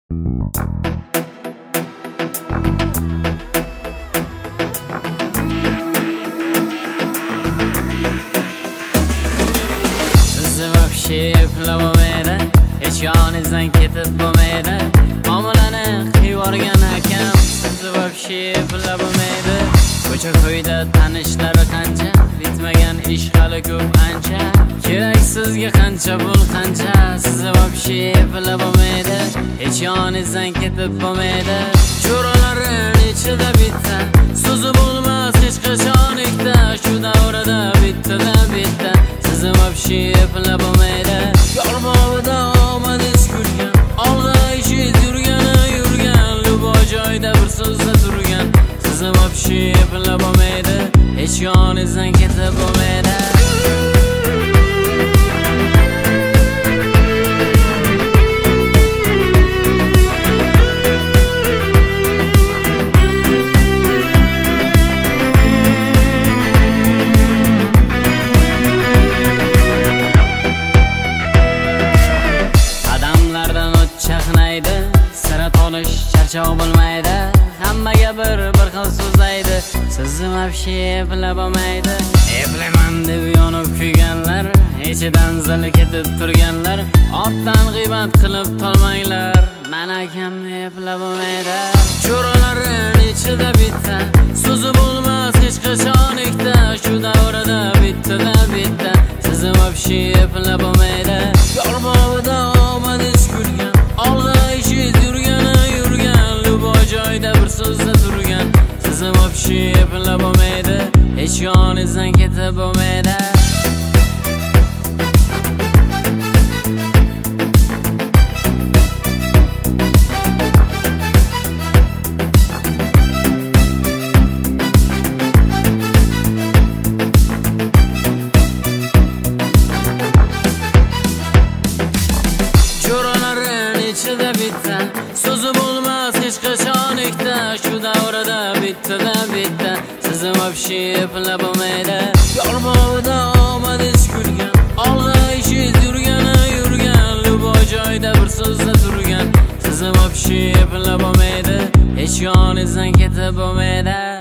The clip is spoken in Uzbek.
Sizni вообще eplamaydi, hech yoningizdan ketib bo'lmaydi. Muomalani qilib yuborgan akam sizni вообще eplamaydi. Ko'cha-ko'yda tanishlari qancha, bitmagan ish hali ko'p ancha. Kerak sizga qancha pul qancha, sizni вообще eplamaydi, hech yoningizdan ketib bo'lmaydi. Cho'ralarin ichida bitta, so'zi bo'lmas hech qachon ikkita. Shu davrada bittada bitta, sizni вообще eplamaydi. Yo'lbobida omadiz kulgan, olg'a ishid yurgan, luboy joyda bir so'zda turgan. Sizni вообще eplamaydi, hech yoningizdan ketib bo'lmaydi. Qadamlardan o't chaqnaydi, sira tolish charchoq bo'lmaydi. Hammaga bir xil so'zlaydi, sizni вообще eplamaydi. Eplaman deb yonib kuyganlar, ichidan zil ketib turganlar, ortdan g'iybat qilib tolmanglar, men akamni eplamaydi. Cho'ralarin ichida bitta, so'zi bo'lmas hech qachon ikkita. Shu davrada bittada bitta, sizni вообще eplamaydi. Yo'lbobida omadiz kulgan, olg'a ishid yurgan, luboy joyda bir so'zda turgan. Sizni вообще eplamaydi, hech yoningizdan ketib bo'lmaydi. Cho'ralarin ichida bitta, so'zi bo'lmas hech qachon ikkita. Shu davrada bittada bitta, sizni вообще eplamaydi. Yo'lbobida omadiz kulgan, olg'a ishid yurgan, luboy joyda bir so'zda turgan. Sizni вообще eplamaydi, hech yoningizdan ketib bo'lmaydi.